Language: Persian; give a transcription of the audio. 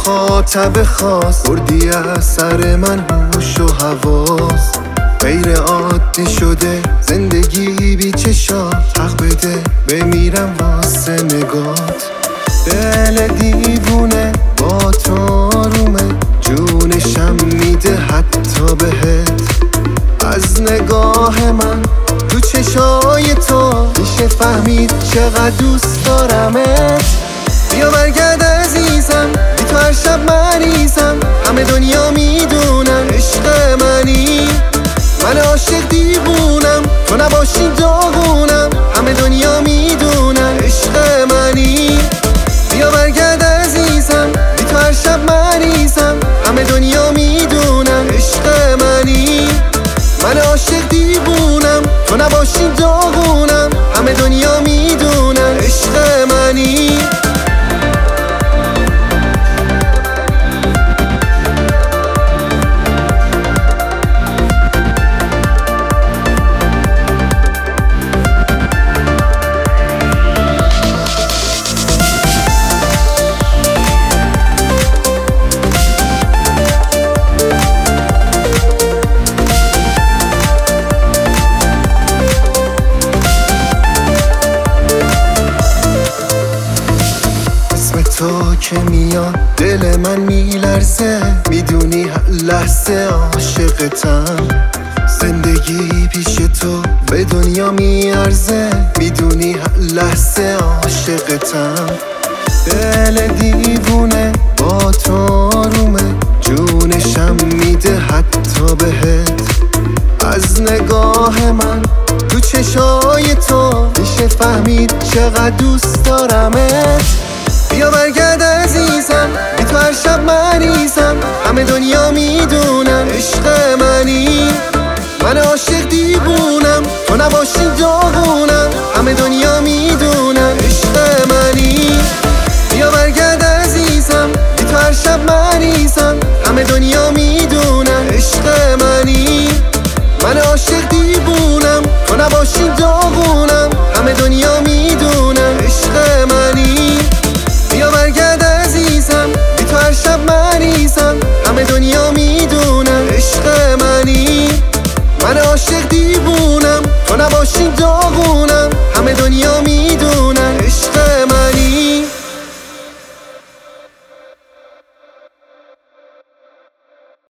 مخاطب خاص بردی از سر من هوش و حواس. غیر عادی شده زندگی بی چشات، حق بده بمیرم واسه نگات. دل دیوونه با تو آرومه، جونشم میده حتی بهت. از نگاه من تو چشای تو میشه فهمید چقدر دوست دارمت. بیا برگرد عزیزم، بی تو هر شب مریضم. همه دنیا میدونن عشق منی، من عاشق دیوونم، تو نباشی داغونم. همه دنیا میدونن عشق منی. بیا برگرد عزیزم، بی تو هر شب مریضم. همه دنیا میدونن عشق منی، من عاشق دیوونم، تو نباشی داغونم. همه دنیا میدونن عشق منی. تو که میاد دل من میلرزه، میدونی هر لحظه عاشقتم. زندگی پیش تو به دنیا میارزه، میدونی هر لحظه عاشقتم. دل دیوونه با تو آرومه، جونشم میده حتی بهت. از نگاه من تو چشای تو میشه فهمید چقدر دوست دارمت. بیا برگرد عزیزم، بی تو هر شب مریضم. همه دنیا میدونن عشق منی، من عاشق دیوونم، تو نباشی داغونم. همه دنیا میدونن عشق منی. بیا برگرد عزیزم، بی تو هر شب مریضم. همه دنیا میدونن عشق منی، من عاشق دیوونم، تو نباشی داغونم. همه دنیا میدونن عشق منی. بیا برگرد عزیزم، بی تو هر شب مریضم. همه دنیا میدونن عشق منی، من عاشق دیوونم، تو نباشی